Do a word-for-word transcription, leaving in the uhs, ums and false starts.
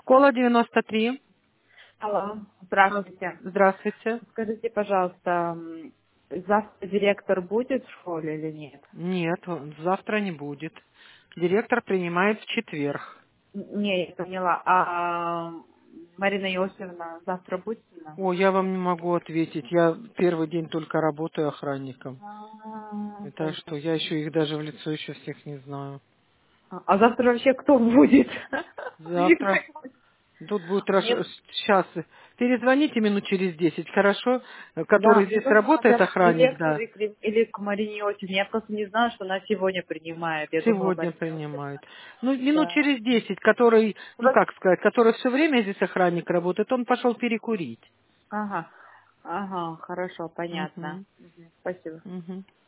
Школа девяносто три. Алло, А, здравствуйте. Здравствуйте. Скажите, пожалуйста, м, завтра директор будет в школе или нет? Нет, он завтра не будет. Директор принимает в четверг. Н- Не, я поняла. А Марина Иосифовна завтра будет у нас? О, я вам не могу ответить. Я первый день только работаю охранником. А, Это что, понятно. я еще их даже в лицо еще всех не знаю. А а завтра вообще кто будет? Завтра тут будет Мне, сейчас. Перезвоните минут через десять, хорошо? да, Который мне здесь нужно работает хотя бы к охранник, директору да. или к или к Марине Иосифовне. Я просто не знаю, что она сегодня принимает. Я думала, Сегодня Марина принимает. Иосифовна. Ну, минут Да. через десять, который, ну Вот- как сказать, который все время здесь охранник работает, он пошел перекурить. Ага. Ага, хорошо, понятно. Мгм. Мгм, спасибо. Мгм.